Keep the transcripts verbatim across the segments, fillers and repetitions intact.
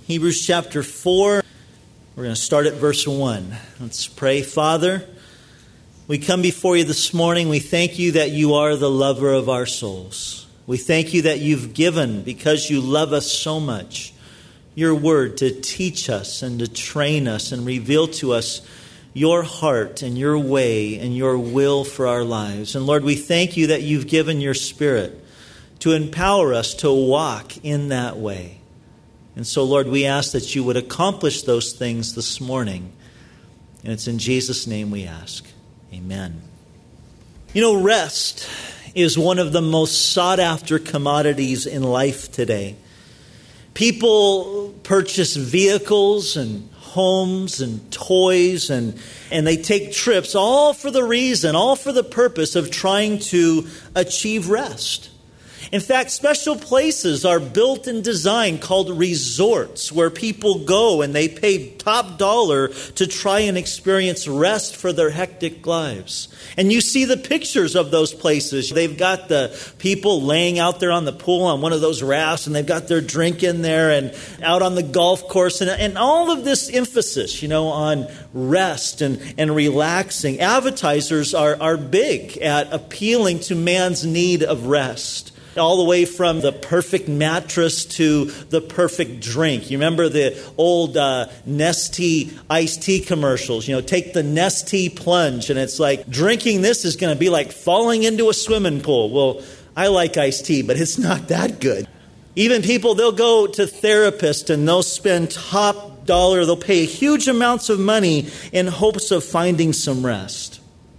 Hebrews chapter four. We're going to start at verse one. Let's pray. Father, we come before you this morning. We thank you that you are the lover of our souls. We thank you that you've given, because you love us so much, your word to teach us and to train us and reveal to us your heart and your way and your will for our lives. And Lord, we thank you that you've given your Spirit to empower us to walk in that way. And so, Lord, we ask that you would accomplish those things this morning. And it's in Jesus' name we ask. Amen. You know, rest is one of the most sought-after commodities in life today. People purchase vehicles and homes and toys, and, and they take trips all for the reason, all for the purpose of trying to achieve rest. In fact, special places are built and designed called resorts, where people go and they pay top dollar to try and experience rest for their hectic lives. And you see the pictures of those places. They've got the people laying out there on the pool on one of those rafts, and they've got their drink in there, and out on the golf course, and, and all of this emphasis, you know, on rest and, and relaxing. Advertisers are, are big at appealing to man's need of rest. All the way from the perfect mattress to the perfect drink. You remember the old uh, Nestea iced tea commercials? You know, take the Nestea plunge, and it's like drinking this is going to be like falling into a swimming pool. Well, I like iced tea, but it's not that good. Even people, they'll go to therapists and they'll spend top dollar. They'll pay huge amounts of money in hopes of finding some rest.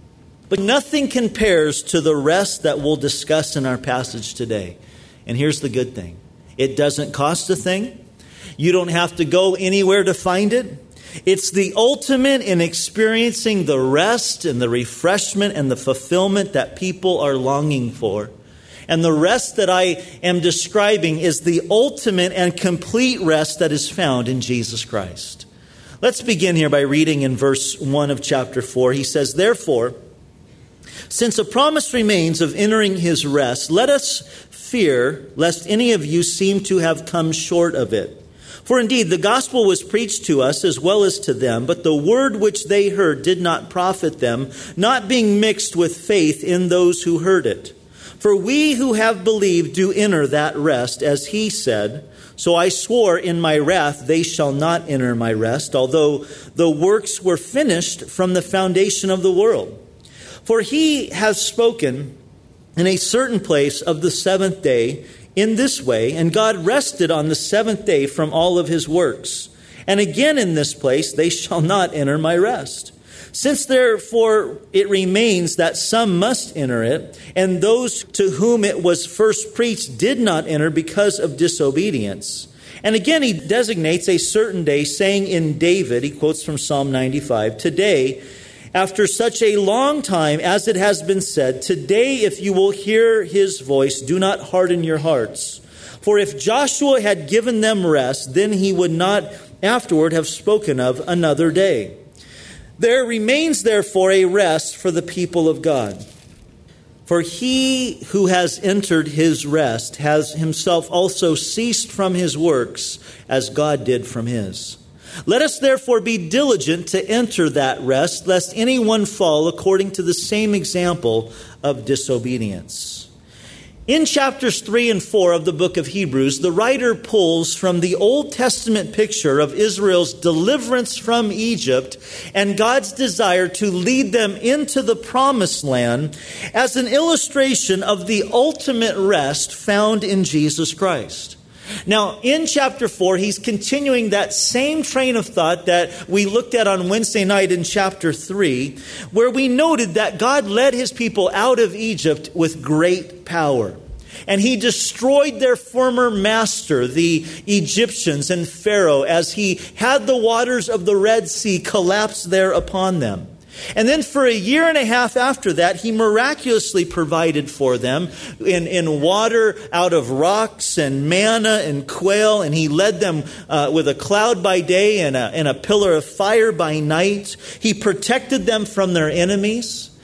But nothing compares to the rest that we'll discuss in our passage today. And here's the good thing. It doesn't cost a thing. You don't have to go anywhere to find it. It's the ultimate in experiencing the rest and the refreshment and the fulfillment that people are longing for. And the rest that I am describing is the ultimate and complete rest that is found in Jesus Christ. Let's begin here by reading in verse one of chapter four. He says, "Therefore, since a promise remains of entering his rest, let us fear lest any of you seem to have come short of it. For indeed, the gospel was preached to us as well as to them, but the word which they heard did not profit them, not being mixed with faith in those who heard it. For we who have believed do enter that rest, as he said, so I swore in my wrath, they shall not enter my rest, although the works were finished from the foundation of the world. For he has spoken in a certain place of the seventh day in this way, and God rested on the seventh day from all of his works. And again in this place, they shall not enter my rest. Since therefore it remains that some must enter it, and those to whom it was first preached did not enter because of disobedience. And again he designates a certain day, saying in David, he quotes from Psalm ninety-five, today, after such a long time, as it has been said, today if you will hear his voice, do not harden your hearts. For if Joshua had given them rest, then he would not afterward have spoken of another day. There remains therefore a rest for the people of God. For he who has entered his rest has himself also ceased from his works, as God did from his. Let us therefore be diligent to enter that rest, lest anyone fall according to the same example of disobedience." In chapters three and four of the book of Hebrews, the writer pulls from the Old Testament picture of Israel's deliverance from Egypt and God's desire to lead them into the promised land as an illustration of the ultimate rest found in Jesus Christ. Now, in chapter four, he's continuing that same train of thought that we looked at on Wednesday night in chapter three, where we noted that God led his people out of Egypt with great power. And he destroyed their former master, the Egyptians and Pharaoh, as he had the waters of the Red Sea collapse there upon them. And then for a year and a half after that, he miraculously provided for them in, in water out of rocks and manna and quail. And he led them uh, with a cloud by day and a, and a pillar of fire by night. He protected them from their enemies.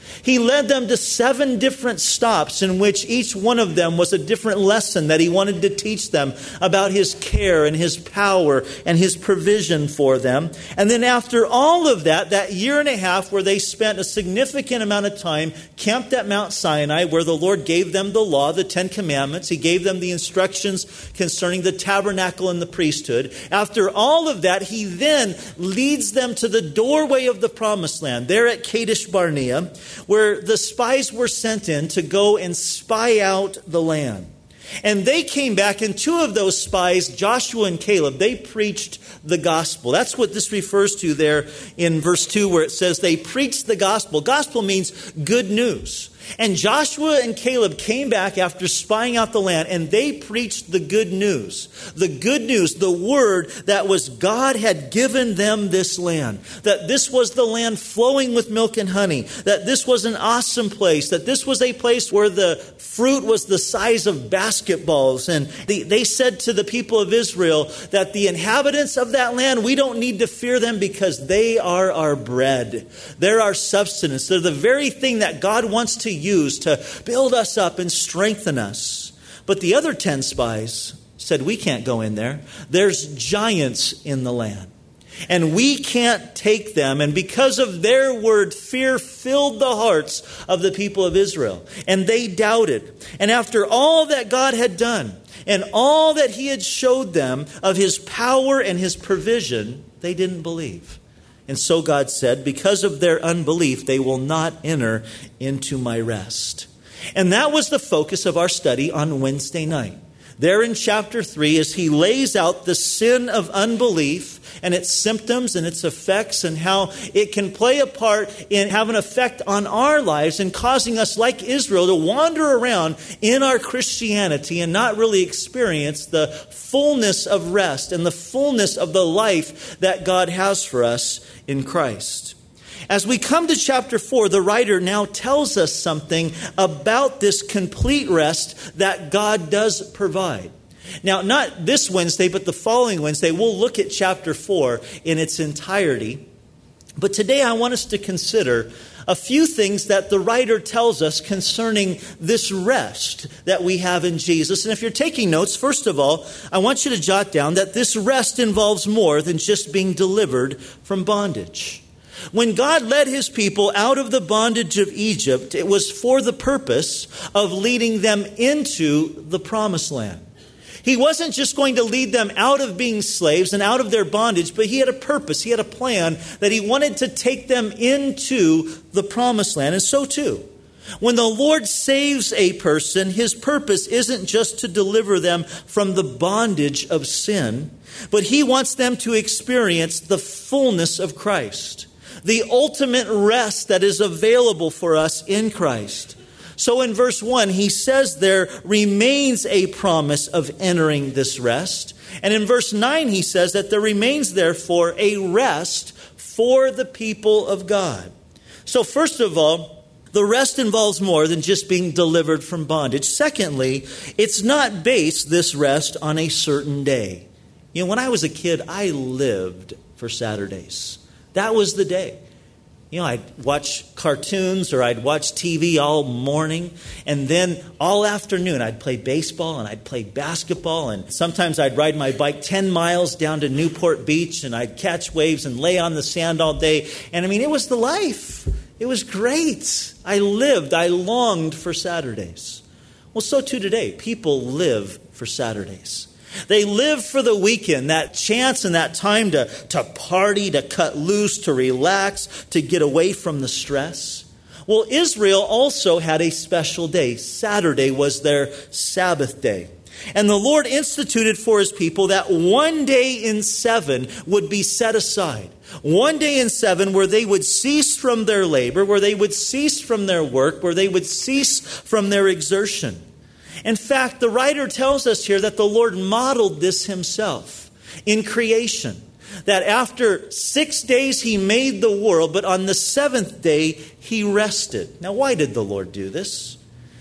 He led them to seven different stops in which each one of them was a different lesson that he wanted to teach them about his care and his power and his provision for them. And then after all of that, that year and a half where they spent a significant amount of time camped at Mount Sinai, where the Lord gave them the law, the Ten Commandments. He gave them the instructions concerning the tabernacle and the priesthood. After all of that, he then leads them to the doorway of the promised land, there at Kadesh Barnea, where the spies were sent in to go and spy out the land. And they came back, and two of those spies, Joshua and Caleb, they preached the gospel. That's what this refers to there in verse two, where it says they preached the gospel. Gospel means good news. And Joshua and Caleb came back after spying out the land, and they preached the good news. The good news, the word that was God had given them this land. That this was the land flowing with milk and honey. That this was an awesome place. That this was a place where the fruit was the size of basketballs. And they, they said to the people of Israel that the inhabitants of that land, we don't need to fear them because they are our bread. They're our substance. They're the very thing that God wants to use to build us up and strengthen us. But the other ten spies said, we can't go in there. There's giants in the land, and we can't take them. And because of their word, fear filled the hearts of the people of Israel, and they doubted. And after all that God had done and all that he had showed them of his power and his provision, they didn't believe. And so God said, because of their unbelief, they will not enter into my rest. And that was the focus of our study on Wednesday night. There in chapter three, as he lays out the sin of unbelief and its symptoms and its effects and how it can play a part in have an effect on our lives and causing us, like Israel, to wander around in our Christianity and not really experience the fullness of rest and the fullness of the life that God has for us in Christ. As we come to chapter four, the writer now tells us something about this complete rest that God does provide. Now, not this Wednesday, but the following Wednesday, we'll look at chapter four in its entirety. But today I want us to consider a few things that the writer tells us concerning this rest that we have in Jesus. And if you're taking notes, first of all, I want you to jot down that this rest involves more than just being delivered from bondage. When God led his people out of the bondage of Egypt, it was for the purpose of leading them into the promised land. He wasn't just going to lead them out of being slaves and out of their bondage, but he had a purpose. He had a plan that he wanted to take them into the promised land. And so too, when the Lord saves a person, his purpose isn't just to deliver them from the bondage of sin, but he wants them to experience the fullness of Christ, the ultimate rest that is available for us in Christ. So in verse one, he says there remains a promise of entering this rest. And in verse nine, he says that there remains therefore a rest for the people of God. So first of all, the rest involves more than just being delivered from bondage. Secondly, it's not based, this rest, on a certain day. You know, when I was a kid, I lived for Saturdays. That was the day. You know, I'd watch cartoons or I'd watch T V all morning, and then all afternoon I'd play baseball and I'd play basketball, and sometimes I'd ride my bike ten miles down to Newport Beach and I'd catch waves and lay on the sand all day. And I mean, it was the life. It was great. I lived, I longed for Saturdays. Well, so too today. People live for Saturdays. They live for the weekend, that chance and that time to, to party, to cut loose, to relax, to get away from the stress. Well, Israel also had a special day. Saturday was their Sabbath day. And the Lord instituted for his people that one day in seven would be set aside. One day in seven where they would cease from their labor, where they would cease from their work, where they would cease from their exertion. In fact, the writer tells us here that the Lord modeled this himself in creation. That after six days he made the world, but on the seventh day he rested. Now, why did the Lord do this?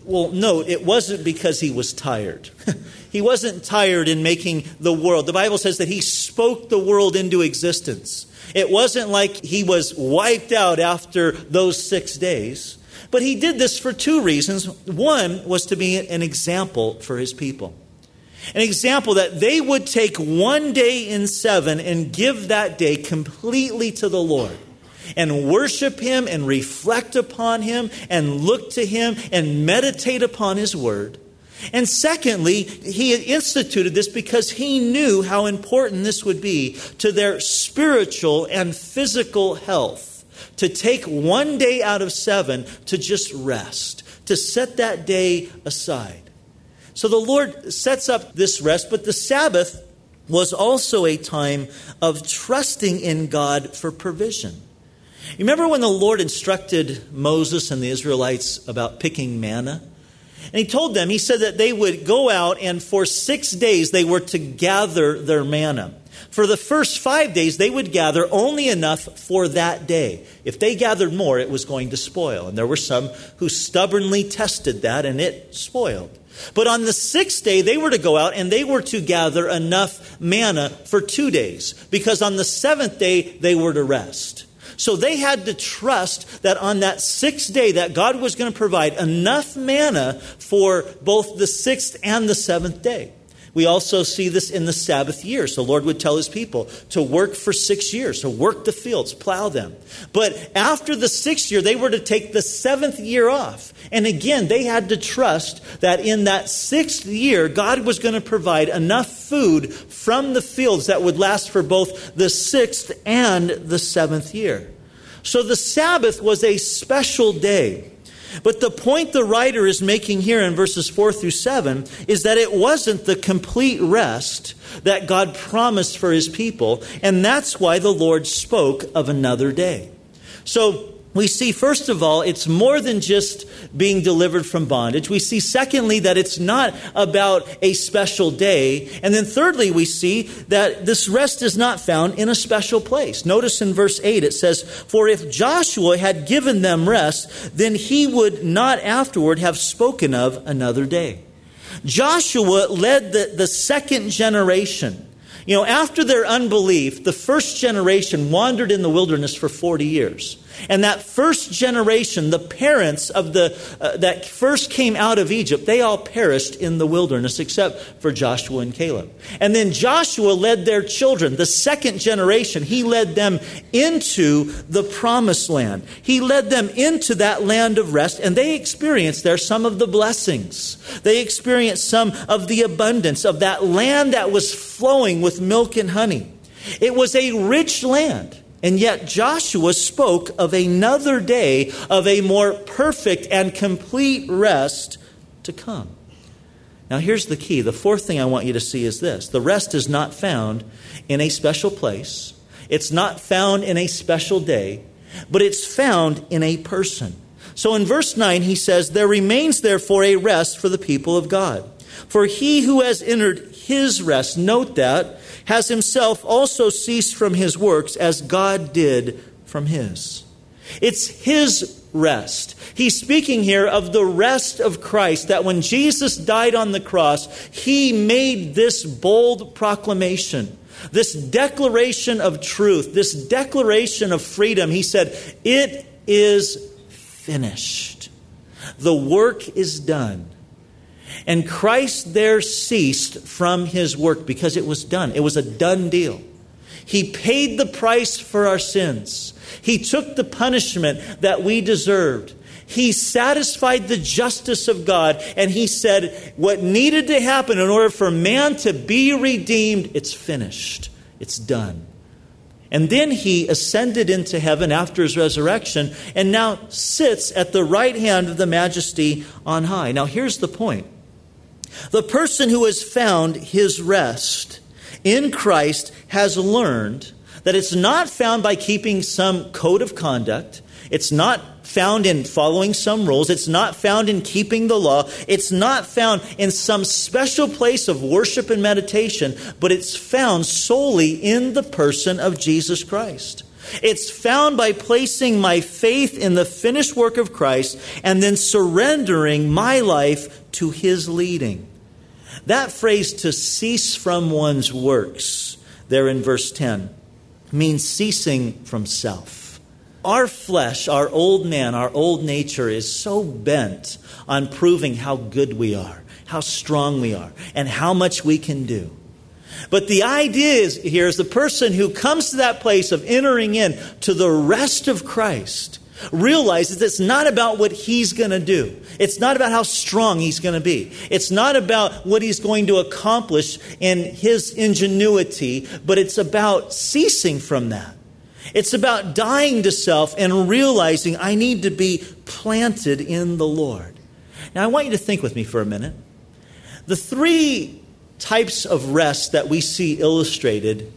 Well, note, it wasn't because he was tired. He wasn't tired in making the world. The Bible says that he spoke the world into existence. It wasn't like he was wiped out after those six days. But he did this for two reasons. One was to be an example for his people. An example that they would take one day in seven and give that day completely to the Lord. And worship him and reflect upon him and look to him and meditate upon his word. And secondly, he had instituted this because he knew how important this would be to their spiritual and physical health. To take one day out of seven to just rest, to set that day aside. So the Lord sets up this rest, but the Sabbath was also a time of trusting in God for provision. You remember when the Lord instructed Moses and the Israelites about picking manna? And he told them, he said that they would go out and for six days they were to gather their manna. For the first five days, they would gather only enough for that day. If they gathered more, it was going to spoil. And there were some who stubbornly tested that, and it spoiled. But on the sixth day, they were to go out and they were to gather enough manna for two days. Because on the seventh day, they were to rest. So they had to trust that on that sixth day that God was going to provide enough manna for both the sixth and the seventh day. We also see this in the Sabbath year. So the Lord would tell his people to work for six years, to work the fields, plow them. But after the sixth year, they were to take the seventh year off. And again, they had to trust that in that sixth year, God was going to provide enough food from the fields that would last for both the sixth and the seventh year. So the Sabbath was a special day. But the point the writer is making here in verses four through seven is that it wasn't the complete rest that God promised for his people. And that's why the Lord spoke of another day. So we see, first of all, it's more than just being delivered from bondage. We see, secondly, that it's not about a special day. And then thirdly, we see that this rest is not found in a special place. Notice in verse eight, it says, "For if Joshua had given them rest, then he would not afterward have spoken of another day." Joshua led the, the second generation. You know, after their unbelief, the first generation wandered in the wilderness for forty years. And that first generation, the parents of the uh, that first came out of Egypt, they all perished in the wilderness except for Joshua and Caleb. And then Joshua led their children, the second generation. He led them into the promised land. He led them into that land of rest, and they experienced there some of the blessings. They experienced some of the abundance of that land that was flowing with milk and honey. It was a rich land. And yet Joshua spoke of another day of a more perfect and complete rest to come. Now here's the key. The fourth thing I want you to see is this. The rest is not found in a special place. It's not found in a special day, but it's found in a person. So in verse nine, he says, "There remains therefore a rest for the people of God. For he who has entered his rest," note that, "has himself also ceased from his works as God did from his." It's his rest. He's speaking here of the rest of Christ, that when Jesus died on the cross, he made this bold proclamation, this declaration of truth, this declaration of freedom. He said, "It is finished. The work is done." And Christ there ceased from his work because it was done. It was a done deal. He paid the price for our sins. He took the punishment that we deserved. He satisfied the justice of God. And he said what needed to happen in order for man to be redeemed, it's finished. It's done. And then he ascended into heaven after his resurrection and now sits at the right hand of the Majesty on high. Now here's the point. The person who has found his rest in Christ has learned that it's not found by keeping some code of conduct. It's not found in following some rules. It's not found in keeping the law. It's not found in some special place of worship and meditation, but it's found solely in the person of Jesus Christ. It's found by placing my faith in the finished work of Christ and then surrendering my life to his leading. That phrase, to cease from one's works, there in verse ten, means ceasing from self. Our flesh, our old man, our old nature is so bent on proving how good we are, how strong we are, and how much we can do. But the idea is here is the person who comes to that place of entering in to the rest of Christ realizes it's not about what he's going to do. It's not about how strong he's going to be. It's not about what he's going to accomplish in his ingenuity, but it's about ceasing from that. It's about dying to self and realizing I need to be planted in the Lord. Now, I want you to think with me for a minute. The three types of rest that we see illustrated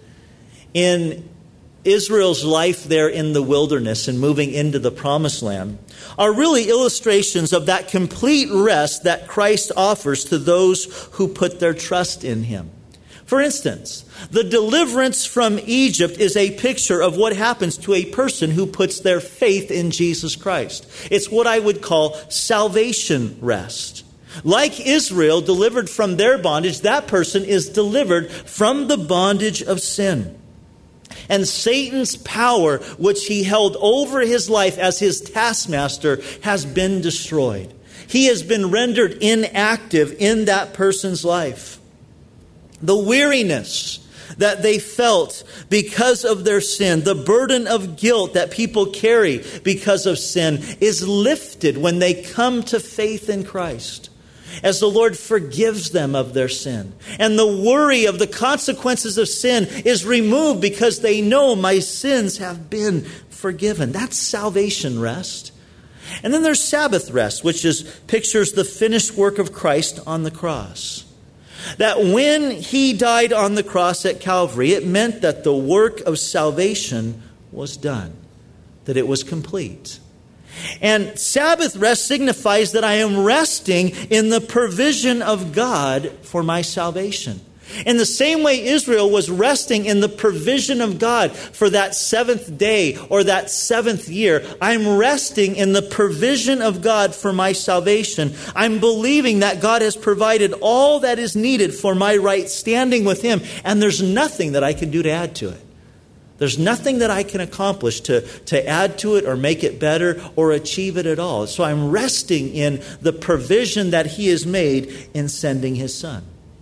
in Israel's life there in the wilderness and moving into the promised land are really illustrations of that complete rest that Christ offers to those who put their trust in him. For instance, the deliverance from Egypt is a picture of what happens to a person who puts their faith in Jesus Christ. It's what I would call salvation rest. Like Israel delivered from their bondage, that person is delivered from the bondage of sin. And Satan's power, which he held over his life as his taskmaster, has been destroyed. He has been rendered inactive in that person's life. The weariness that they felt because of their sin, the burden of guilt that people carry because of sin, is lifted when they come to faith in Christ, as the Lord forgives them of their sin. And the worry of the consequences of sin is removed because they know my sins have been forgiven. That's salvation rest. And then there's Sabbath rest, which is pictures the finished work of Christ on the cross. That when he died on the cross at Calvary, it meant that the work of salvation was done, that it was complete. And Sabbath rest signifies that I am resting in the provision of God for my salvation. In the same way Israel was resting in the provision of God for that seventh day or that seventh year, I'm resting in the provision of God for my salvation. I'm believing that God has provided all that is needed for my right standing with him, and there's nothing that I can do to add to it. There's nothing that I can accomplish to, to add to it or make it better or achieve it at all. So I'm resting in the provision that he has made in sending his son.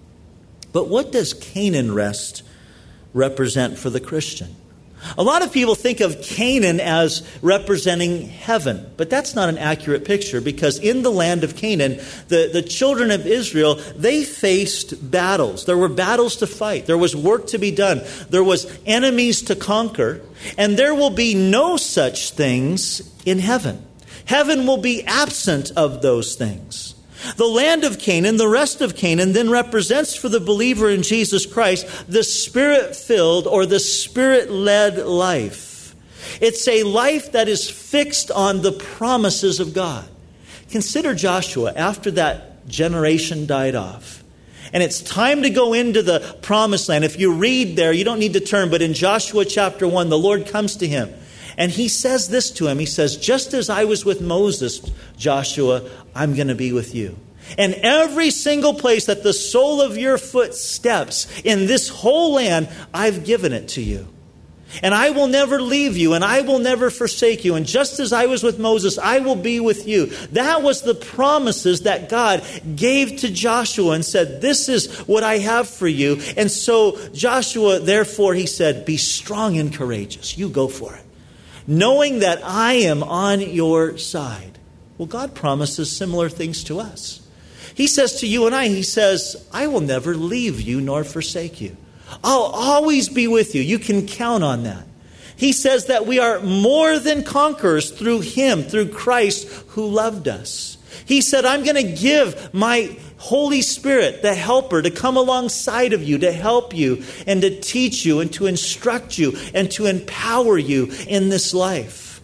But what does Canaan rest represent for the Christian? A lot of people think of Canaan as representing heaven, but that's not an accurate picture, because in the land of Canaan, the, the children of Israel, they faced battles. There were battles to fight. There was work to be done. There was enemies to conquer, and there will be no such things in heaven. Heaven will be absent of those things. The land of Canaan, the rest of Canaan, then represents for the believer in Jesus Christ the Spirit-filled or the Spirit-led life. It's a life that is fixed on the promises of God. Consider Joshua after that generation died off. And it's time to go into the promised land. If you read there, you don't need to turn, but in Joshua chapter one, the Lord comes to him. And he says this to him. He says, just as I was with Moses, Joshua, I'm going to be with you. And every single place that the sole of your foot steps in this whole land, I've given it to you. And I will never leave you, and I will never forsake you. And just as I was with Moses, I will be with you. That was the promises that God gave to Joshua and said, this is what I have for you. And so Joshua, therefore, he said, be strong and courageous. You go for it, knowing that I am on your side. Well, God promises similar things to us. He says to you and I, he says, I will never leave you nor forsake you. I'll always be with you. You can count on that. He says that we are more than conquerors through him, through Christ who loved us. He said, I'm going to give my Holy Spirit, the helper, to come alongside of you, to help you and to teach you and to instruct you and to empower you in this life.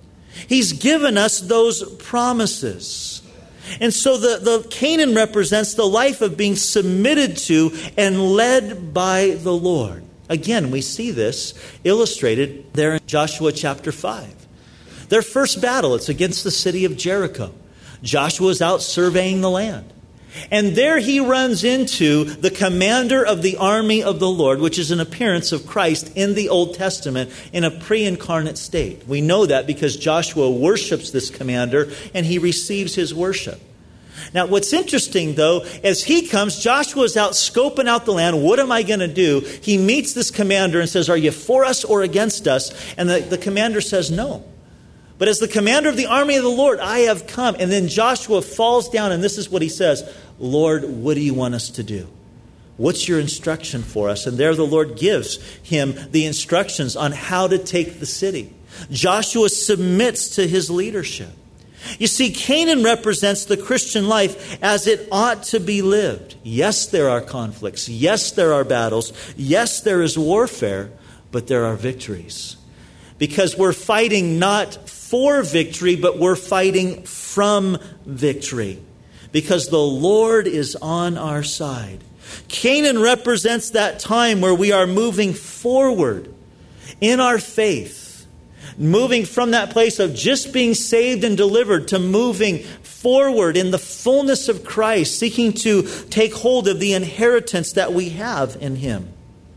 He's given us those promises. And so the, the Canaan represents the life of being submitted to and led by the Lord. Again, we see this illustrated there in Joshua chapter five. Their first battle, it's against the city of Jericho. Joshua is out surveying the land. And there he runs into the commander of the army of the Lord, which is an appearance of Christ in the Old Testament in a pre-incarnate state. We know that because Joshua worships this commander and he receives his worship. Now, what's interesting, though, as he comes, Joshua's out scoping out the land. What am I going to do? He meets this commander and says, are you for us or against us? And the, the commander says, no. But as the commander of the army of the Lord, I have come. And then Joshua falls down, and this is what he says, Lord, what do you want us to do? What's your instruction for us? And there the Lord gives him the instructions on how to take the city. Joshua submits to his leadership. You see, Canaan represents the Christian life as it ought to be lived. Yes, there are conflicts. Yes, there are battles. Yes, there is warfare, but there are victories. Because we're fighting not for victory, but we're fighting from victory. Because the Lord is on our side. Canaan represents that time where we are moving forward in our faith. Moving from that place of just being saved and delivered to moving forward in the fullness of Christ, seeking to take hold of the inheritance that we have in Him.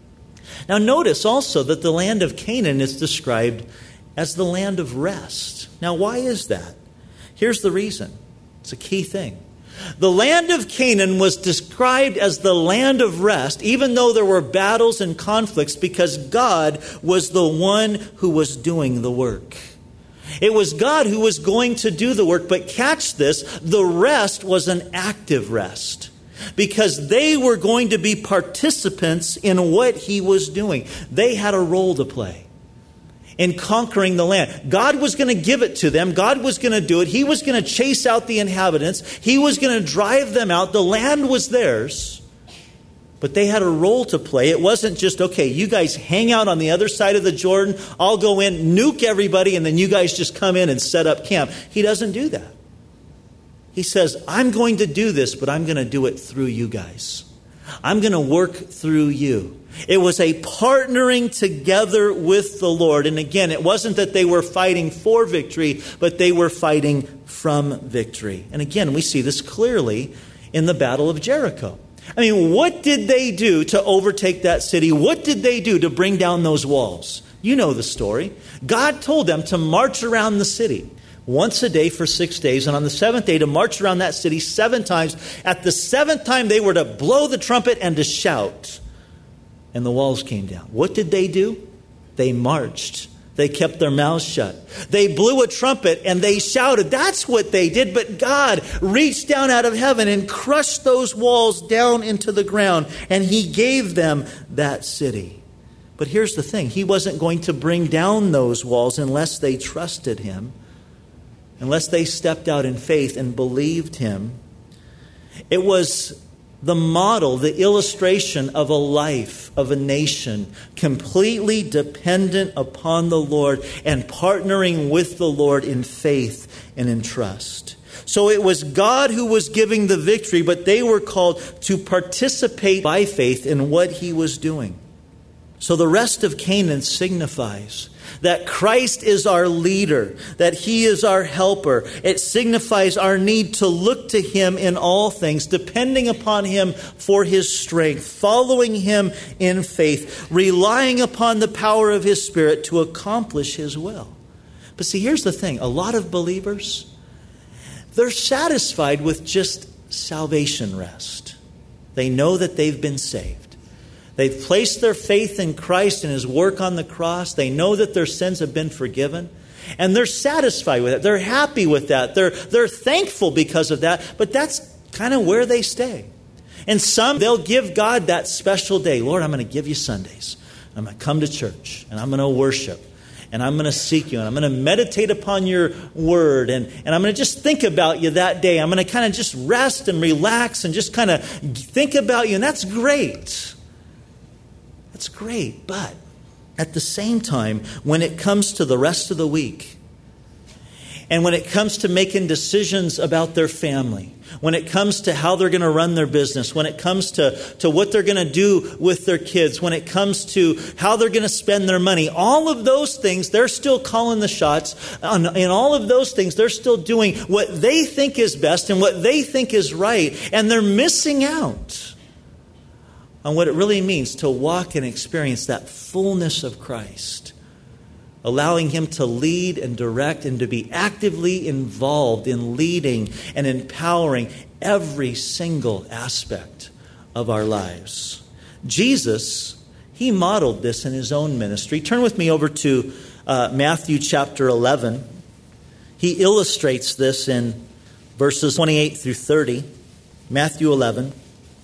Now notice also that the land of Canaan is described as the land of rest. Now why is that? Here's the reason. It's a key thing. The land of Canaan was described as the land of rest, even though there were battles and conflicts, because God was the one who was doing the work. It was God who was going to do the work, but catch this, the rest was an active rest, because they were going to be participants in what He was doing. They had a role to play in conquering the land. God was going to give it to them. God was going to do it. He was going to chase out the inhabitants. He was going to drive them out. The land was theirs, but they had a role to play. It wasn't just, okay, you guys hang out on the other side of the Jordan. I'll go in, nuke everybody, and then you guys just come in and set up camp. He doesn't do that. He says, I'm going to do this, but I'm going to do it through you guys. I'm going to work through you. It was a partnering together with the Lord. And again, it wasn't that they were fighting for victory, but they were fighting from victory. And again, we see this clearly in the Battle of Jericho. I mean, what did they do to overtake that city? What did they do to bring down those walls? You know the story. God told them to march around the city once a day for six days, and on the seventh day to march around that city seven times. At the seventh time, they were to blow the trumpet and to shout. And the walls came down. What did they do? They marched. They kept their mouths shut. They blew a trumpet and they shouted. That's what they did. But God reached down out of heaven and crushed those walls down into the ground. And He gave them that city. But here's the thing. He wasn't going to bring down those walls unless they trusted Him. Unless they stepped out in faith and believed Him. It was the model, the illustration of a life, of a nation, completely dependent upon the Lord and partnering with the Lord in faith and in trust. So it was God who was giving the victory, but they were called to participate by faith in what He was doing. So the rest of Canaan signifies that Christ is our leader, that He is our helper. It signifies our need to look to Him in all things, depending upon Him for His strength, following Him in faith, relying upon the power of His Spirit to accomplish His will. But see, here's the thing. A lot of believers, they're satisfied with just salvation rest. They know that they've been saved. They've placed their faith in Christ and His work on the cross. They know that their sins have been forgiven. And they're satisfied with it. They're happy with that. They're, they're thankful because of that. But that's kind of where they stay. And some, they'll give God that special day. Lord, I'm going to give you Sundays. I'm going to come to church. And I'm going to worship. And I'm going to seek you. And I'm going to meditate upon your word. And, and I'm going to just think about you that day. I'm going to kind of just rest and relax and just kind of think about you. And that's great. That's great, but at the same time, when it comes to the rest of the week, And when it comes to making decisions about their family, when it comes to how they're going to run their business, when it comes to, to what they're going to do with their kids, when it comes to how they're going to spend their money, all of those things, they're still calling the shots. In all of those things, they're still doing what they think is best and what they think is right. And they're missing out on what it really means to walk and experience that fullness of Christ, allowing Him to lead and direct and to be actively involved in leading and empowering every single aspect of our lives. Jesus, He modeled this in His own ministry. Turn with me over to uh, Matthew chapter eleven. He illustrates this in verses twenty-eight through thirty. Matthew eleven.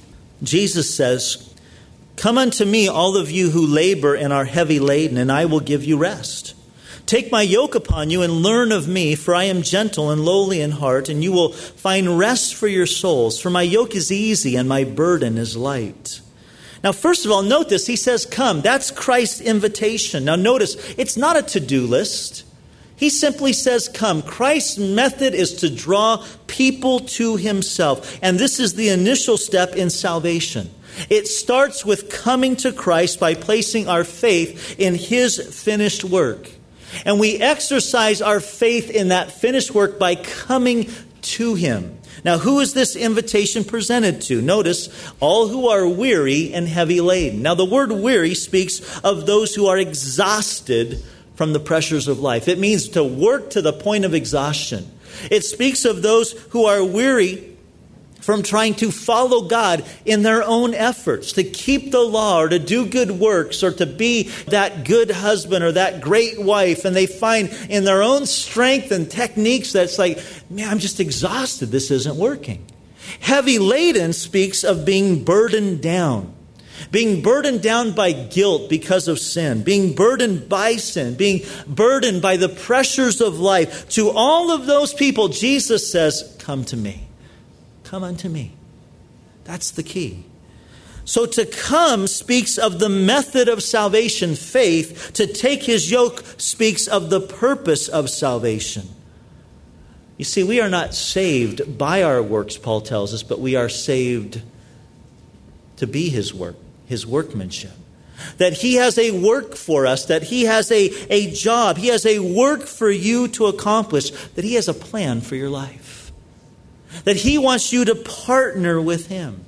Jesus says, "Come unto me, all of you who labor and are heavy laden, and I will give you rest. Take my yoke upon you and learn of me, for I am gentle and lowly in heart, and you will find rest for your souls. For my yoke is easy and my burden is light." Now, first of all, note this. He says, come. That's Christ's invitation. Now, notice, it's not a to-do list. He simply says, come. Christ's method is to draw people to Himself. And this is the initial step in salvation. It starts with coming to Christ by placing our faith in His finished work. And we exercise our faith in that finished work by coming to Him. Now, who is this invitation presented to? Notice, all who are weary and heavy laden. Now, the word weary speaks of those who are exhausted from the pressures of life. It means to work to the point of exhaustion. It speaks of those who are weary from trying to follow God in their own efforts, to keep the law or to do good works or to be that good husband or that great wife. And they find in their own strength and techniques that it's like, man, I'm just exhausted. This isn't working. Heavy laden speaks of being burdened down. Being burdened down by guilt because of sin. Being burdened by sin. Being burdened by the pressures of life. To all of those people, Jesus says, come to me. Come unto me. That's the key. So to come speaks of the method of salvation, faith. To take His yoke speaks of the purpose of salvation. You see, we are not saved by our works, Paul tells us, but we are saved to be His work, His workmanship. That He has a work for us, that He has a, a job, He has a work for you to accomplish, that He has a plan for your life. That He wants you to partner with Him.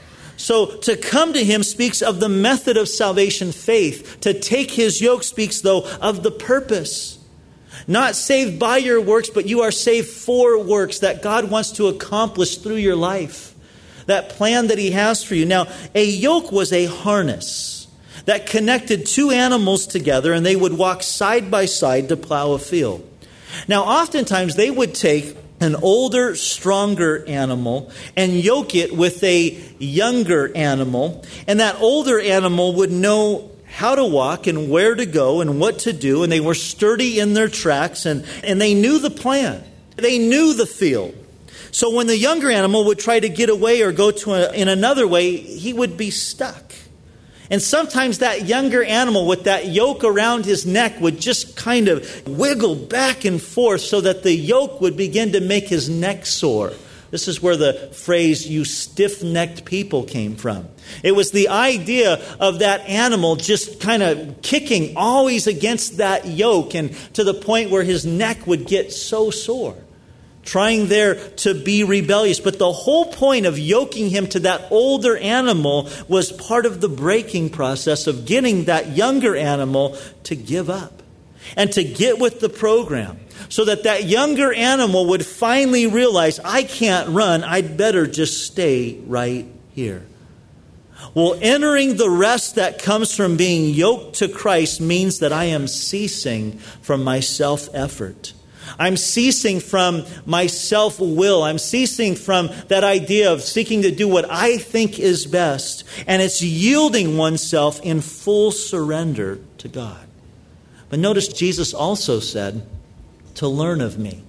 So to come to Him speaks of the method of salvation, faith. To take His yoke speaks, though, of the purpose. Not saved by your works, but you are saved for works that God wants to accomplish through your life. That plan that He has for you. Now, a yoke was a harness that connected two animals together, and they would walk side by side to plow a field. Now, oftentimes they would take an older, stronger animal and yoke it with a younger animal. And that older animal would know how to walk and where to go and what to do. And they were sturdy in their tracks and, and they knew the plan. They knew the field. So when the younger animal would try to get away or go to a, in another way, he would be stuck. And sometimes that younger animal with that yoke around his neck would just kind of wiggle back and forth so that the yoke would begin to make his neck sore. This is where the phrase, you stiff-necked people, came from. It was the idea of that animal just kind of kicking always against that yoke and to the point where his neck would get so sore. Trying there to be rebellious. But the whole point of yoking him to that older animal was part of the breaking process of getting that younger animal to give up and to get with the program so that that younger animal would finally realize, I can't run, I'd better just stay right here. Well, entering the rest that comes from being yoked to Christ means that I am ceasing from my self-effort. I'm ceasing from my self-will. I'm ceasing from that idea of seeking to do what I think is best. And it's yielding oneself in full surrender to God. But notice Jesus also said to learn of me.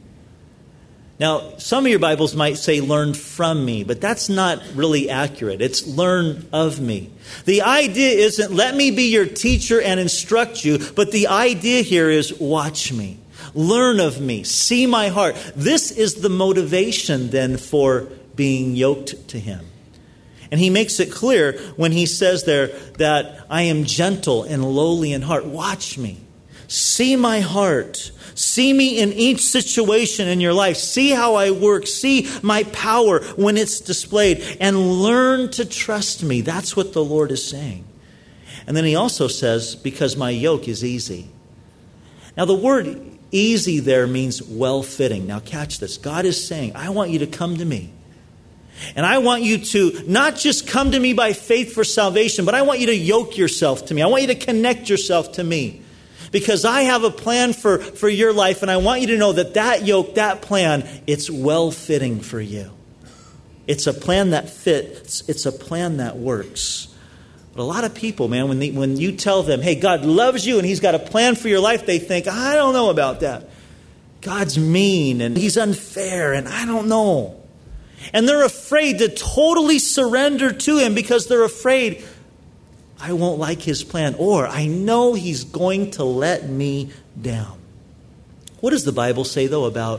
Now, some of your Bibles might say learn from me, but that's not really accurate. It's learn of me. The idea isn't let me be your teacher and instruct you, but the idea here is watch me. Learn of me. See my heart. This is the motivation then for being yoked to him. And he makes it clear when he says there that I am gentle and lowly in heart. Watch me. See my heart. See me in each situation in your life. See how I work. See my power when it's displayed. And learn to trust me. That's what the Lord is saying. And then he also says, because my yoke is easy. Now the word easy there means well-fitting. Now catch this. God is saying, I want you to come to me. And I want you to not just come to me by faith for salvation, but I want you to yoke yourself to me. I want you to connect yourself to me. Because I have a plan for, for your life, and I want you to know that that yoke, that plan, it's well-fitting for you. It's a plan that fits. It's a plan that works. But a lot of people, man, when they, when you tell them, hey, God loves you and he's got a plan for your life, they think, I don't know about that. God's mean and he's unfair and I don't know. And they're afraid to totally surrender to him because they're afraid I won't like his plan, or I know he's going to let me down. What does the Bible say, though, about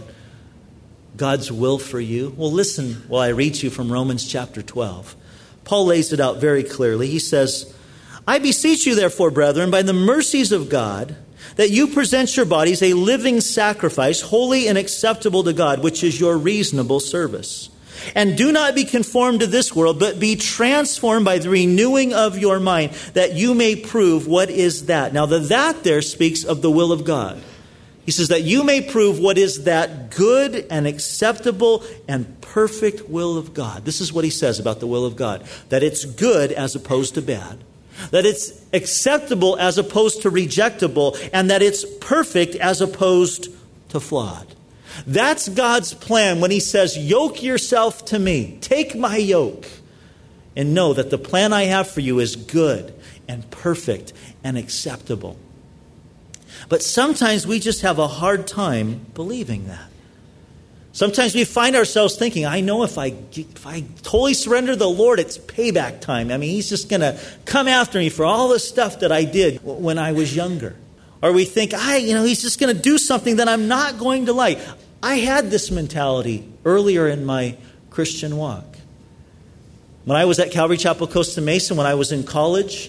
God's will for you? Well, listen while I read to you from Romans chapter twelve. Paul lays it out very clearly. He says, I beseech you, therefore, brethren, by the mercies of God, that you present your bodies a living sacrifice, holy and acceptable to God, which is your reasonable service. And do not be conformed to this world, but be transformed by the renewing of your mind, that you may prove what is that. Now, the that there speaks of the will of God. He says that you may prove what is that good and acceptable and perfect will of God. This is what he says about the will of God. That it's good as opposed to bad. That it's acceptable as opposed to rejectable. And that it's perfect as opposed to flawed. That's God's plan when he says, yoke yourself to me. Take my yoke. And know that the plan I have for you is good and perfect and acceptable. But sometimes we just have a hard time believing that. Sometimes we find ourselves thinking, I know if I if I totally surrender to the Lord, it's payback time. I mean, he's just going to come after me for all the stuff that I did when I was younger. Or we think, I, you know, he's just going to do something that I'm not going to like. I had this mentality earlier in my Christian walk. When I was at Calvary Chapel, Costa Mesa, when I was in college,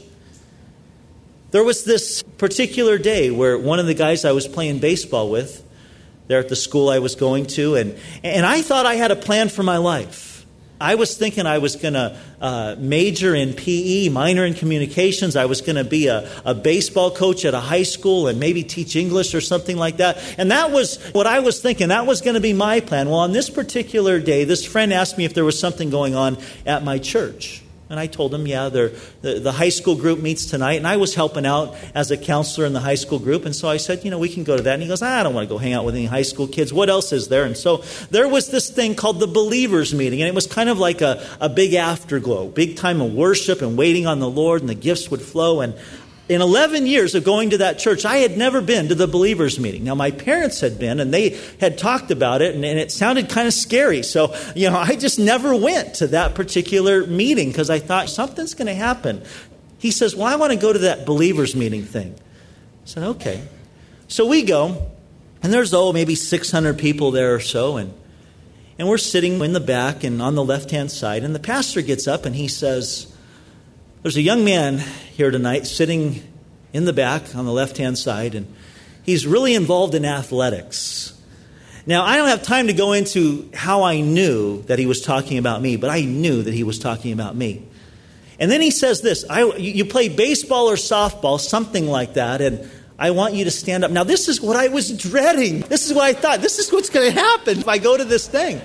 there was this particular day where one of the guys I was playing baseball with, there at the school I was going to, and, and I thought I had a plan for my life. I was thinking I was going to uh, major in P E, minor in communications. I was going to be a, a baseball coach at a high school and maybe teach English or something like that. And that was what I was thinking. That was going to be my plan. Well, on this particular day, this friend asked me if there was something going on at my church. And I told him, yeah, the, the high school group meets tonight. And I was helping out as a counselor in the high school group. And so I said, you know, we can go to that. And he goes, I don't want to go hang out with any high school kids. What else is there? And so there was this thing called the Believers Meeting. And it was kind of like a, a big afterglow, big time of worship and waiting on the Lord. And the gifts would flow. And in eleven years of going to that church, I had never been to the Believers Meeting. Now, my parents had been, and they had talked about it, and, and it sounded kind of scary. So, you know, I just never went to that particular meeting because I thought something's going to happen. He says, well, I want to go to that Believers Meeting thing. I said, okay. So we go, and there's, oh, maybe six hundred people there or so, and, and we're sitting in the back and on the left-hand side, and the pastor gets up and he says, there's a young man here tonight sitting in the back on the left-hand side, and he's really involved in athletics. Now, I don't have time to go into how I knew that he was talking about me, but I knew that he was talking about me. And then he says this, I, you play baseball or softball, something like that, and I want you to stand up. Now, this is what I was dreading. This is what I thought. This is what's going to happen if I go to this thing.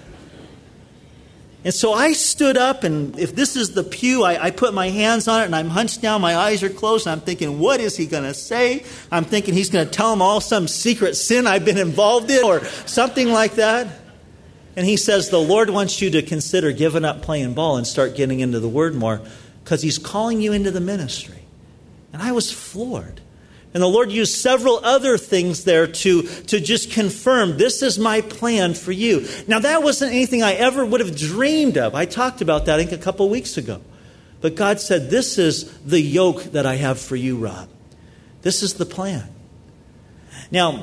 And so I stood up, and if this is the pew, I, I put my hands on it, and I'm hunched down, my eyes are closed, and I'm thinking, what is he going to say? I'm thinking he's going to tell them all some secret sin I've been involved in, or something like that. And he says, the Lord wants you to consider giving up playing ball and start getting into the Word more, because he's calling you into the ministry. And I was floored. And the Lord used several other things there to, to just confirm, this is my plan for you. Now, that wasn't anything I ever would have dreamed of. I talked about that, I think, a couple weeks ago. But God said, this is the yoke that I have for you, Rob. This is the plan. Now,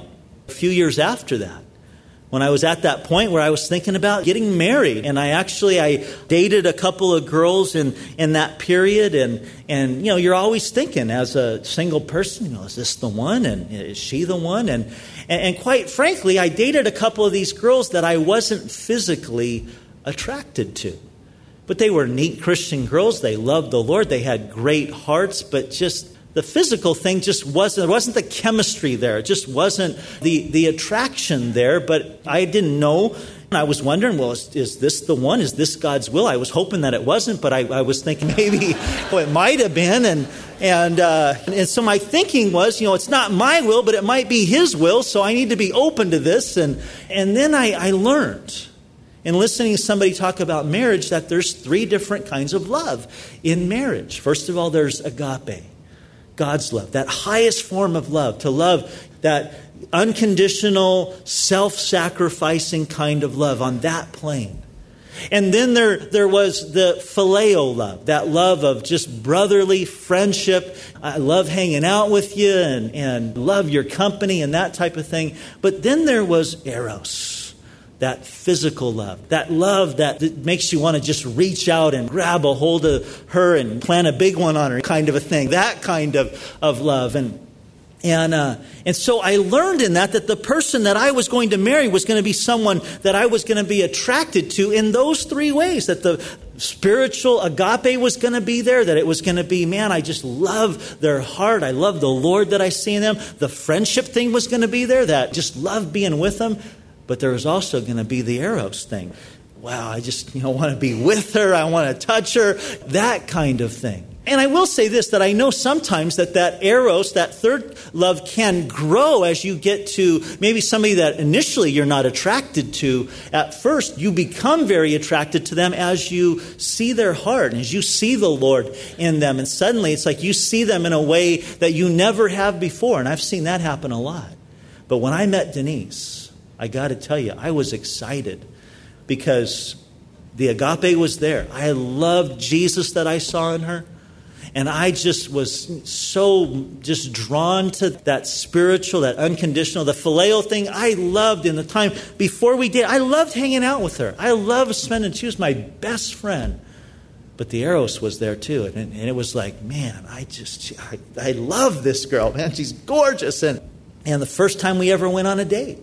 a few years after that, when I was at that point where I was thinking about getting married. And I actually, I dated a couple of girls in, in that period. And, and, you know, you're always thinking as a single person, you know, is this the one? And is she the one? And, and, and quite frankly, I dated a couple of these girls that I wasn't physically attracted to. But they were neat Christian girls. They loved the Lord. They had great hearts, but just the physical thing just wasn't, there wasn't the chemistry there. It just wasn't the, the attraction there. But I didn't know. And I was wondering, well, is, is this the one? Is this God's will? I was hoping that it wasn't, but I, I was thinking maybe well, it might have been. And and uh, and so my thinking was, you know, it's not my will, but it might be His will. So I need to be open to this. And, and then I, I learned in listening to somebody talk about marriage that there's three different kinds of love in marriage. First of all, there's agape. God's love, that highest form of love, to love that unconditional, self-sacrificing kind of love on that plane. And then there, there was the phileo love, that love of just brotherly friendship. I love hanging out with you and, and love your company and that type of thing. But then there was eros. That physical love, that love that makes you want to just reach out and grab a hold of her and plant a big one on her kind of a thing, that kind of, of love. And and uh, and so I learned in that that the person that I was going to marry was going to be someone that I was going to be attracted to in those three ways, that the spiritual agape was going to be there, that it was going to be, man, I just love their heart. I love the Lord that I see in them. The friendship thing was going to be there, that just love being with them. But there was also going to be the eros thing. Wow, I just you know want to be with her. I want to touch her. That kind of thing. And I will say this, that I know sometimes that that eros, that third love, can grow as you get to maybe somebody that initially you're not attracted to at first. You become very attracted to them as you see their heart and as you see the Lord in them. And suddenly it's like you see them in a way that you never have before. And I've seen that happen a lot. But when I met Denise, I got to tell you, I was excited because the agape was there. I loved Jesus that I saw in her. And I just was so just drawn to that spiritual, that unconditional, the phileo thing. I loved in the time before we did. I loved hanging out with her. I loved spending, she was my best friend. But the eros was there too. And, and it was like, man, I just, I, I love this girl, man. She's gorgeous. And, and the first time we ever went on a date,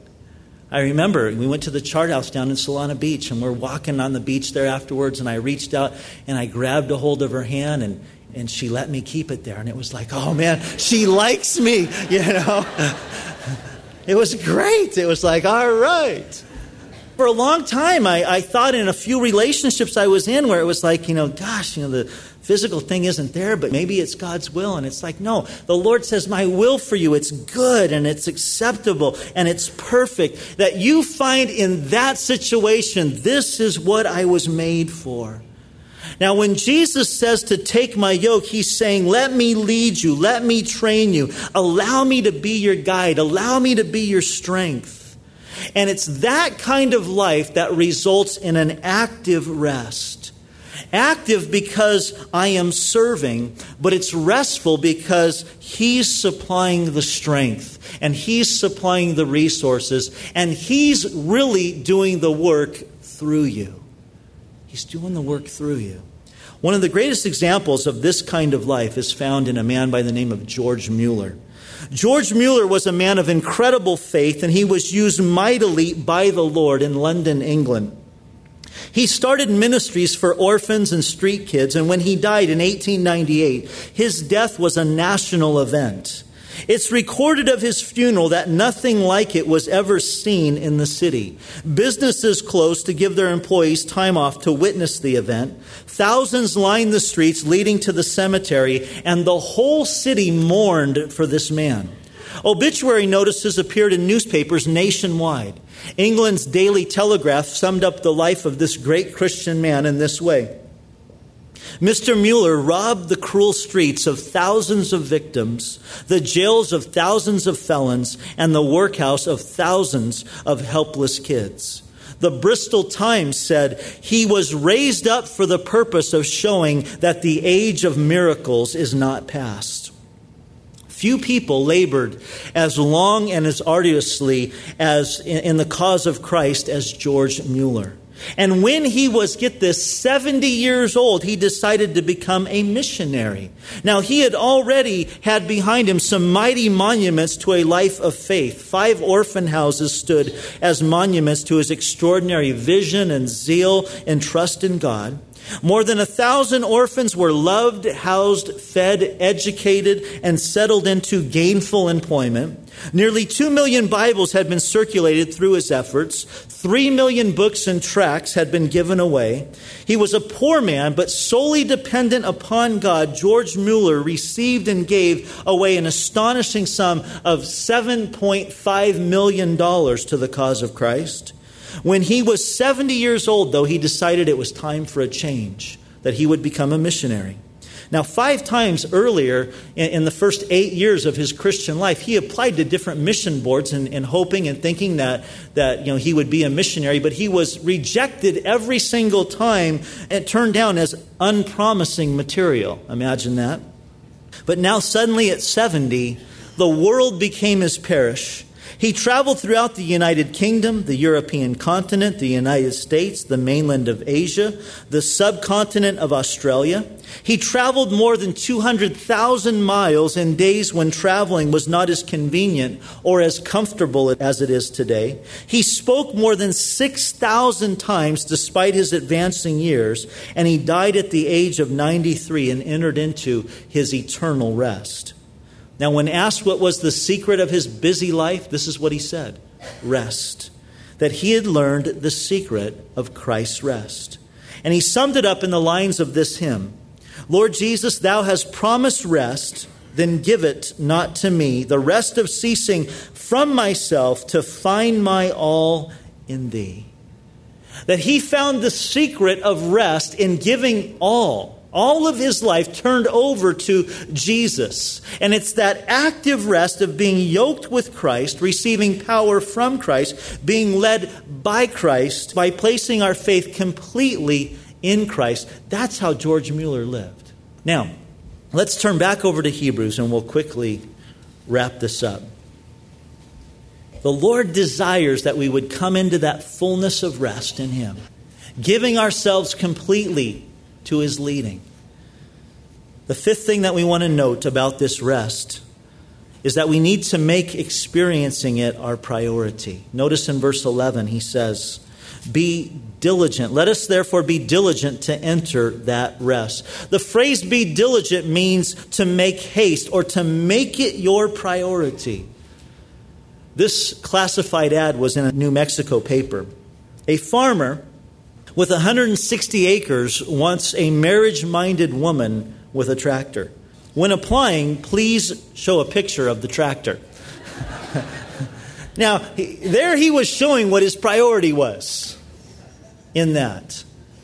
I remember we went to the Chart House down in Solana Beach, and we're walking on the beach there afterwards, and I reached out and I grabbed a hold of her hand, and, and she let me keep it there. And it was like, oh man, she likes me, you know. It was great. It was like, all right. For a long time, I, I thought in a few relationships I was in where it was like, you know, gosh, you know, the physical thing isn't there, but maybe it's God's will. And it's like, no, the Lord says, my will for you, it's good and it's acceptable and it's perfect. That you find in that situation, this is what I was made for. Now, when Jesus says to take my yoke, He's saying, let me lead you, let me train you, allow me to be your guide, allow me to be your strength. And it's that kind of life that results in an active rest. Active because I am serving, but it's restful because He's supplying the strength and He's supplying the resources and He's really doing the work through you. He's doing the work through you. One of the greatest examples of this kind of life is found in a man by the name of George Mueller. George Mueller was a man of incredible faith, and he was used mightily by the Lord in London, England. He started ministries for orphans and street kids, and when he died in eighteen ninety-eight, his death was a national event. It's recorded of his funeral that nothing like it was ever seen in the city. Businesses closed to give their employees time off to witness the event. Thousands lined the streets leading to the cemetery, and the whole city mourned for this man. Obituary notices appeared in newspapers nationwide. England's Daily Telegraph summed up the life of this great Christian man in this way. Mister Mueller robbed the cruel streets of thousands of victims, the jails of thousands of felons, and the workhouse of thousands of helpless kids. The Bristol Times said he was raised up for the purpose of showing that the age of miracles is not past. Few people labored as long and as arduously as in the cause of Christ as George Mueller. And when he was, get this, seventy years old, he decided to become a missionary. Now, he had already had behind him some mighty monuments to a life of faith. Five orphan houses stood as monuments to his extraordinary vision and zeal and trust in God. More than a thousand orphans were loved, housed, fed, educated, and settled into gainful employment. Nearly two million Bibles had been circulated through his efforts. Three million books and tracts had been given away. He was a poor man, but solely dependent upon God. George Mueller received and gave away an astonishing sum of seven point five million dollars to the cause of Christ. When he was seventy years old, though, he decided it was time for a change, that he would become a missionary. Now, five times earlier, in the first eight years of his Christian life, he applied to different mission boards and, and hoping and thinking that, that you know, he would be a missionary, but he was rejected every single time and turned down as unpromising material. Imagine that. But now suddenly at seventy, the world became his parish. He traveled throughout the United Kingdom, the European continent, the United States, the mainland of Asia, the subcontinent of Australia. He traveled more than two hundred thousand miles in days when traveling was not as convenient or as comfortable as it is today. He spoke more than six thousand times despite his advancing years, and he died at the age of ninety-three and entered into his eternal rest. Now, when asked what was the secret of his busy life, this is what he said: rest. That he had learned the secret of Christ's rest. And he summed it up in the lines of this hymn: Lord Jesus, thou hast promised rest, then give it not to me, the rest of ceasing from myself to find my all in thee. That he found the secret of rest in giving all. All of his life turned over to Jesus. And it's that active rest of being yoked with Christ, receiving power from Christ, being led by Christ, by placing our faith completely in Christ. That's how George Mueller lived. Now, let's turn back over to Hebrews and we'll quickly wrap this up. The Lord desires that we would come into that fullness of rest in Him, giving ourselves completely to His leading. The fifth thing that we want to note about this rest is that we need to make experiencing it our priority. Notice in verse eleven, he says, be diligent. Let us therefore be diligent to enter that rest. The phrase be diligent means to make haste or to make it your priority. This classified ad was in a New Mexico paper. A farmer with one hundred sixty acres wants a marriage-minded woman with a tractor. When applying, please show a picture of the tractor. Now, he, there he was showing what his priority was in that.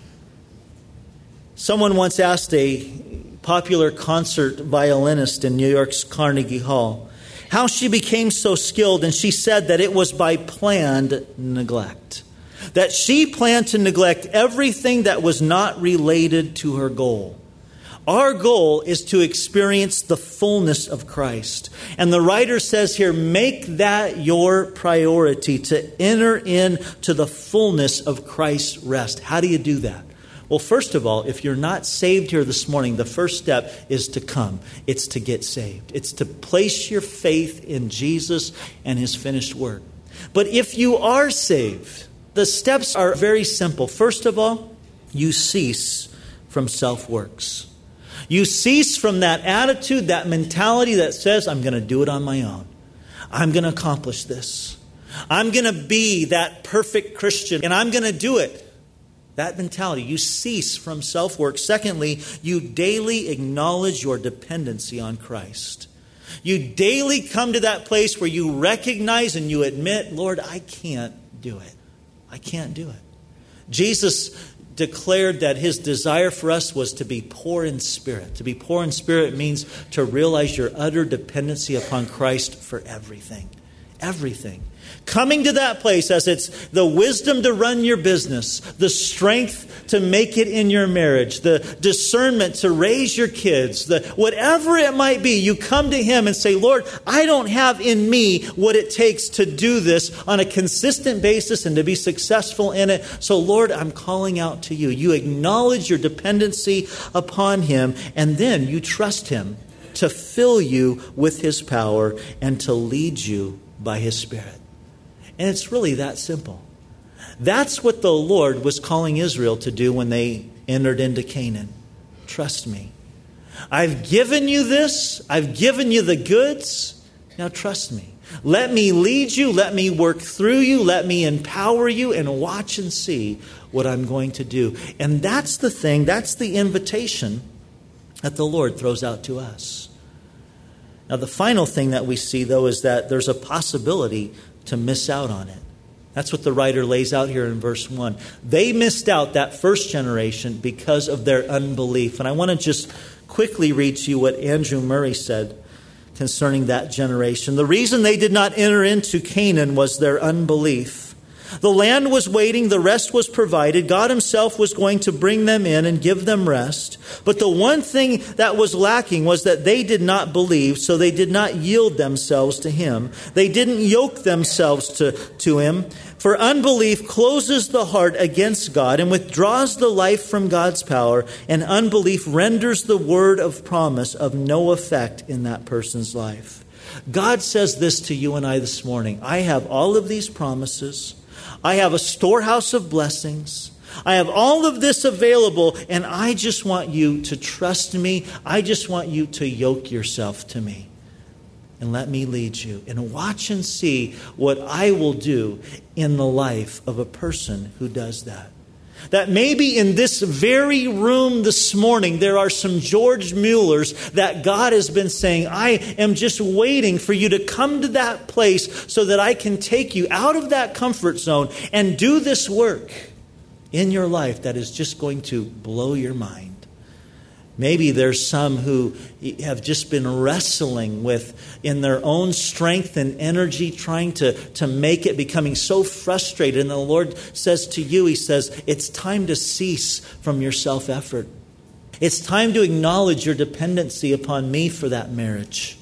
Someone once asked a popular concert violinist in New York's Carnegie Hall how she became so skilled, and she said that it was by planned neglect. That she planned to neglect everything that was not related to her goal. Our goal is to experience the fullness of Christ. And the writer says here, make that your priority, to enter into the fullness of Christ's rest. How do you do that? Well, first of all, if you're not saved here this morning, the first step is to come. It's to get saved. It's to place your faith in Jesus and His finished work. But if you are saved, the steps are very simple. First of all, you cease from self-works. You cease from that attitude, that mentality that says, I'm going to do it on my own. I'm going to accomplish this. I'm going to be that perfect Christian, and I'm going to do it. That mentality, you cease from self-work. Secondly, you daily acknowledge your dependency on Christ. You daily come to that place where you recognize and you admit, Lord, I can't do it. I can't do it. Jesus declared that His desire for us was to be poor in spirit. To be poor in spirit means to realize your utter dependency upon Christ for everything. Everything. Coming to that place as it's the wisdom to run your business, the strength to make it in your marriage, the discernment to raise your kids, the whatever it might be, you come to Him and say, Lord, I don't have in me what it takes to do this on a consistent basis and to be successful in it. So Lord, I'm calling out to you. You acknowledge your dependency upon Him, and then you trust Him to fill you with His power and to lead you by His Spirit. And it's really that simple. That's what the Lord was calling Israel to do when they entered into Canaan. Trust me. I've given you this. I've given you the goods. Now trust me. Let me lead you. Let me work through you. Let me empower you, and watch and see what I'm going to do. And that's the thing. That's the invitation that the Lord throws out to us. Now, the final thing that we see, though, is that there's a possibility to miss out on it. That's what the writer lays out here in verse one. They missed out, that first generation, because of their unbelief. And I want to just quickly read to you what Andrew Murray said concerning that generation. The reason they did not enter into Canaan was their unbelief. The land was waiting, the rest was provided. God Himself was going to bring them in and give them rest. But the one thing that was lacking was that they did not believe, so they did not yield themselves to Him. They didn't yoke themselves to, to Him. For unbelief closes the heart against God and withdraws the life from God's power, and unbelief renders the word of promise of no effect in that person's life. God says this to you and I this morning. I have all of these promises. I have a storehouse of blessings. I have all of this available, and I just want you to trust me. I just want you to yoke yourself to me and let me lead you. And watch and see what I will do in the life of a person who does that. That maybe in this very room this morning, there are some George Muellers that God has been saying, I am just waiting for you to come to that place so that I can take you out of that comfort zone and do this work in your life that is just going to blow your mind. Maybe there's some who have just been wrestling with, in their own strength and energy, trying to, to make it, becoming so frustrated. And the Lord says to you, He says, it's time to cease from your self-effort. It's time to acknowledge your dependency upon me for that marriage.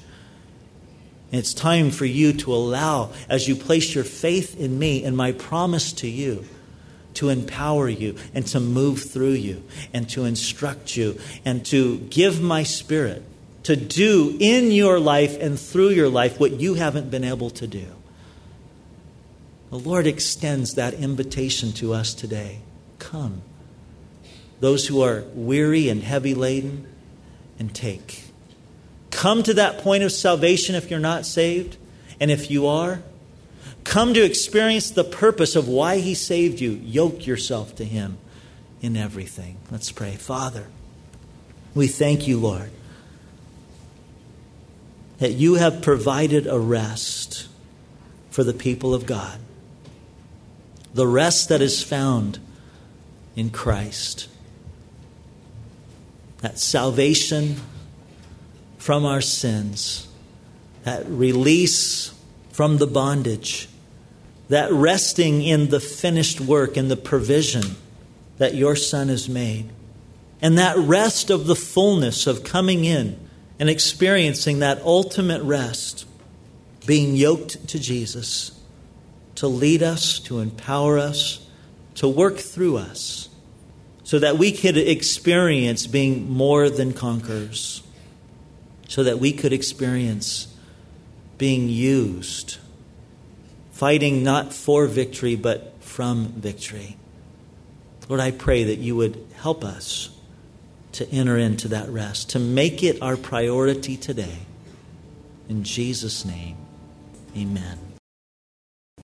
And it's time for you to allow, as you place your faith in me and my promise to you, to empower you and to move through you and to instruct you and to give my Spirit to do in your life and through your life what you haven't been able to do. The Lord extends that invitation to us today. Come. Those who are weary and heavy laden, and take. Come to that point of salvation if you're not saved. And if you are, come to experience the purpose of why He saved you. Yoke yourself to Him in everything. Let's pray. Father, we thank you, Lord, that you have provided a rest for the people of God. The rest that is found in Christ. That salvation from our sins. That release from the bondage. That resting in the finished work and the provision that your Son has made. And that rest of the fullness of coming in and experiencing that ultimate rest, being yoked to Jesus, to lead us, to empower us, to work through us, so that we could experience being more than conquerors, so that we could experience being used, fighting not for victory, but from victory. Lord, I pray that you would help us to enter into that rest, to make it our priority today. In Jesus' name, amen.